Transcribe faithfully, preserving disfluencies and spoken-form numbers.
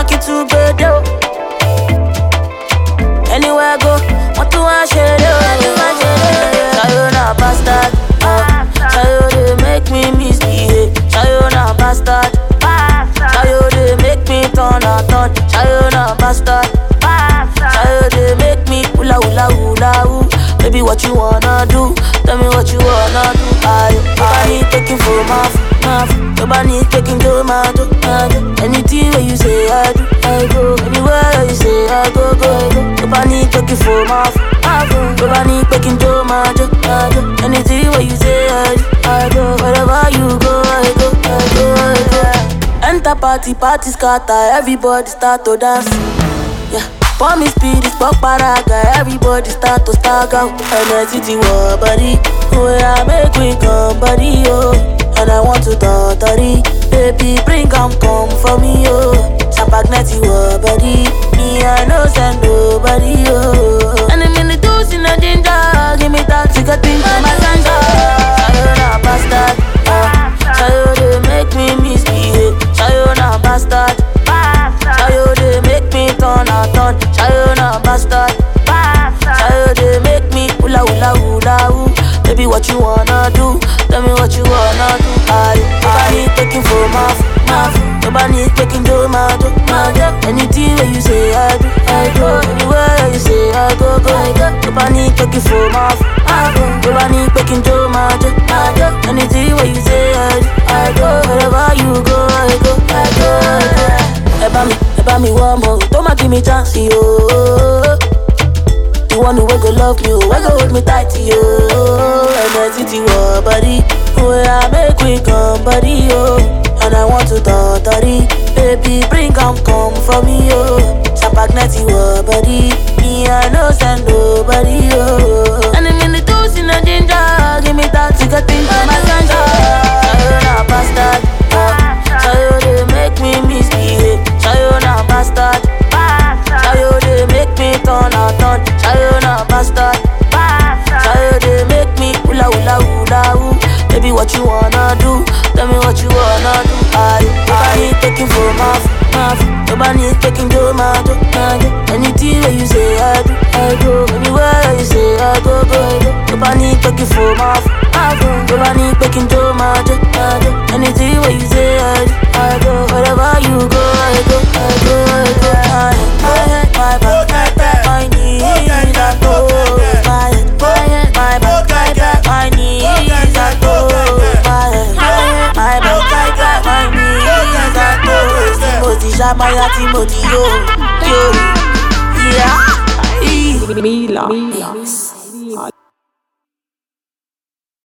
take it to bed, yo. Anywhere I go, want to wash it, yo. Sayona bastard, uh. Sayo they make me misbehave. Sayona bastard, Sayo they make me turn a turn. Sayona bastard, Sayo they make me hula hula hula hoo. Baby, what you wanna do? Tell me what you wanna do. I, nobody taking for my food. Nobody taking to my do. Anything where you say I do, I go. Anywhere you say I go, go, go. Nobody taking for my food. Nobody taking to my do. Anything where you say I do, I go. Wherever you go, I go, I go, I go. Enter party, party scatter. Everybody start to dance. Yeah. For me speed is pop paraga. Everybody start to stag out. Energy war body. Where I make we come body, oh. And I want to totally. Baby, bring come come for me, oh. Chapagneti war body. Me, I know send nobody, oh. And I'm in the dose in a ginger. Give me that cigarette thing for my ganja. Sayona bastard, uh. Sayo they make me misbehave. Sayona bastard, Sayo they make me turn a turn. Sayona bastard, Sayo they make me hula hula hula hoo. Baby, what you wanna do? Tell me what you wanna do. I, nobody taking for my food. Nobody taking to my do. Anything that you say I do, I go. Anywhere you say I go, go. Nobody taking for my food. Nobody taking to my do. Anything that you say I do, I go. Wherever you go, I go, I go, I go. Eba me, eba me one more. Don't give me chance, yo. You want to go love me, oh, I go hold me tight, yo. Energy war body, where I make we come body, yo. And I want to totally, baby, bring come come for me, yo. Chapagneti war body, me I know send nobody, yo. And I'm in the dose in a ginger, give me that cigarette thing for my ganja. Sayona bastard, uh. Sayo they make me misbehave. Sayona bastard, Sayo they make me turn a turn. Sayona bastard, Sayo they make me hula hula hula hoo. Baby, what you wanna do? Tell me what you wanna do. I, nobody taking for my food. Nobody taking to my do. Anything that you say I do, I go. Anywhere you say I go, go, go. Nobody taking for my food. Nobody taking to my do. Anything that you say I do, I go. Wherever you go, I go, I go, I go. I, my head, my back, my knees, I go. My head, my head, my back, my knees, I go. My head, my back, my knees, I go. Timothy, Shamaya, Timothy, yo, yo, yeah. Mila.